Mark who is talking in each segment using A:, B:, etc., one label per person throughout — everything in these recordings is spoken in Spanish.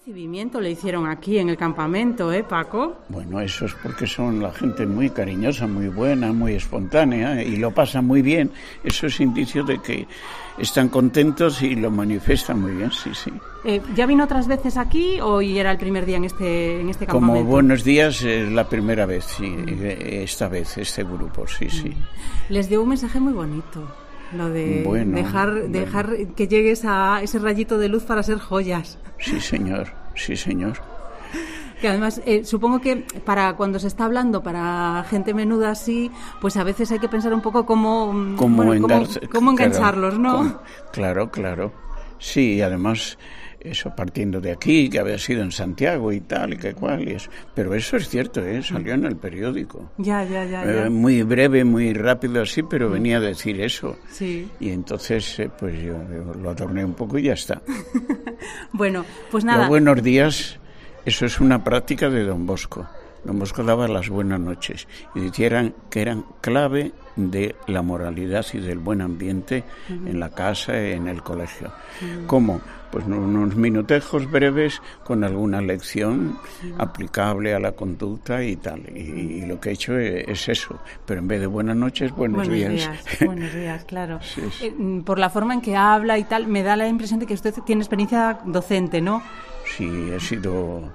A: recibimiento le hicieron aquí en el campamento, Paco?
B: Bueno, eso es porque son la gente muy cariñosa, muy buena, muy espontánea y lo pasan muy bien. Eso es indicio de que están contentos y lo manifiestan muy bien, sí.
A: ¿Ya vino otras veces aquí o hoy era el primer día en este campamento?
B: Como Buenos Días es la primera vez, sí, esta vez, este grupo, sí.
A: Les dio un mensaje muy bonito. Lo de dejar que llegues a ese rayito de luz para ser joyas.
B: Sí, señor.
A: Que además, supongo que para cuando se está hablando para gente menuda así, pues a veces hay que pensar un poco cómo engancharlos, ¿no?
B: Claro. Sí, y además, eso partiendo de aquí, que había sido en Santiago y tal, y que cual, y eso. Pero eso es cierto, salió en el periódico.
A: Ya.
B: Muy breve, muy rápido así, pero venía a decir eso.
A: Sí.
B: Y entonces, pues yo lo adorné un poco y ya está.
A: Bueno, pues nada.
B: Los buenos días, eso es una práctica de Don Bosco. Don Bosco daba las buenas noches y decían que eran clave de la moralidad y del buen ambiente en la casa, en el colegio. ¿Cómo? Pues unos minutejos breves con alguna lección aplicable a la conducta y tal. Y lo que he hecho es eso. Pero en vez de buenas noches, buenos días.
A: Buenos días, claro.
B: Sí.
A: Por la forma en que habla y tal, me da la impresión de que usted tiene experiencia docente, ¿no?
B: Sí, he sido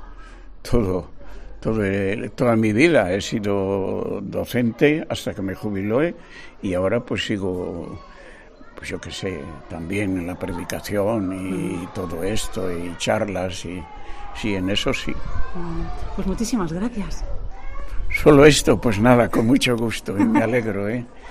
B: toda mi vida he sido docente hasta que me jubilé y ahora pues sigo, pues yo qué sé, también en la predicación y todo esto y charlas y sí, en eso sí.
A: Pues muchísimas gracias.
B: Solo esto, pues nada, con mucho gusto, me alegro,